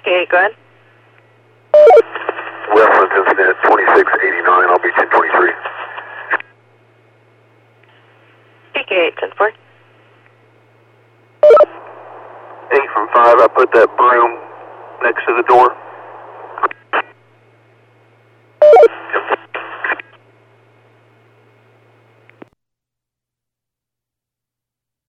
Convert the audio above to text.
Okay, go ahead. Westland incident 2689, I'll be 1023. PK 810-4. 8 from 5, I put that broom next to the door.